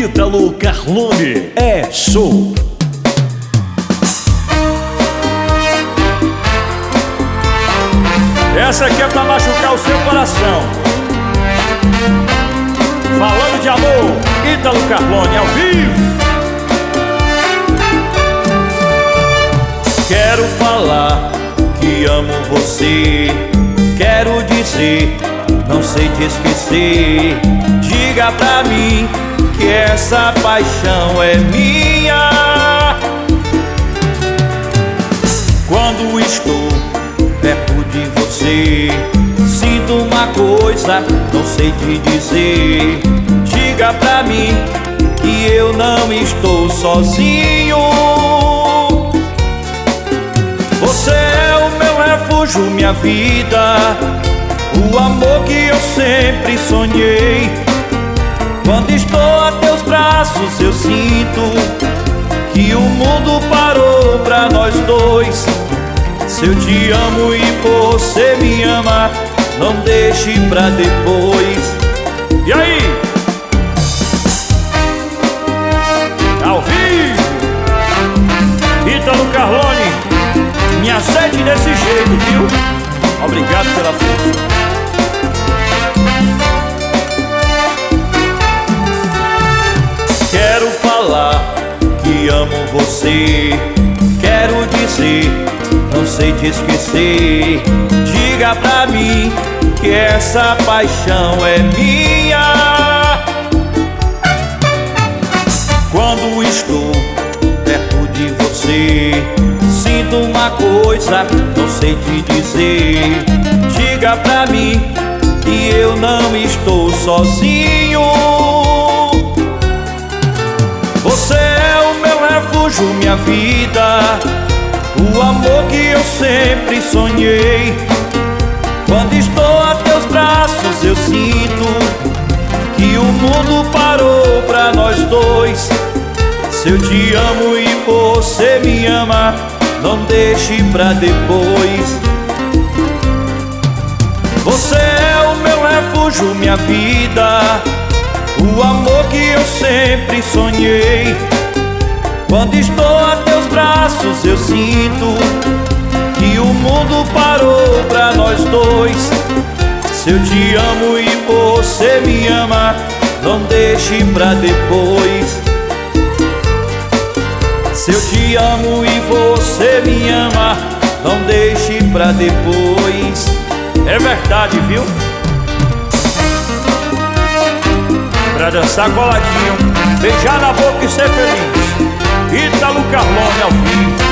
Ítalo Carlone. É show. Essa aqui é pra machucar o seu coração. Falando de amor, Ítalo Carlone ao vivo. Quero falar que amo você. Quero dizer, não sei te esquecer. Diga pra mim que essa paixão é minha. Quando estou perto de você, sinto uma coisa, não sei te dizer. Diga pra mim que eu não estou sozinho. Você é o meu refúgio, minha vida, o amor que eu sempre sonhei. Quando estou a teus braços eu sinto que o mundo parou pra nós dois. Se eu te amo e você me ama, não deixe pra depois. E aí? Ao vivo, Ítalo Carlone, me acerte desse jeito, viu? Obrigado pela força. Quero falar que amo você. Quero dizer, não sei te esquecer. Diga pra mim que essa paixão é minha. Quando estou perto de você, sinto uma coisa, não sei te dizer. Diga pra mim que eu não estou sozinho. Você é o meu refúgio, minha vida, o amor que eu sempre sonhei. Quando estou a teus braços eu sinto que o mundo parou pra nós dois. Se eu te amo e você me ama, não deixe pra depois. Você é o meu refúgio, minha vida, o amor que eu sempre sonhei. Quando estou a teus braços eu sinto que o mundo parou pra nós dois. Se eu te amo e você me ama, não deixe pra depois. Se eu te amo e você me ama, não deixe pra depois. É verdade, viu? Pra dançar coladinho, beijar na boca e ser feliz. Ítalo Carlone ao vivo.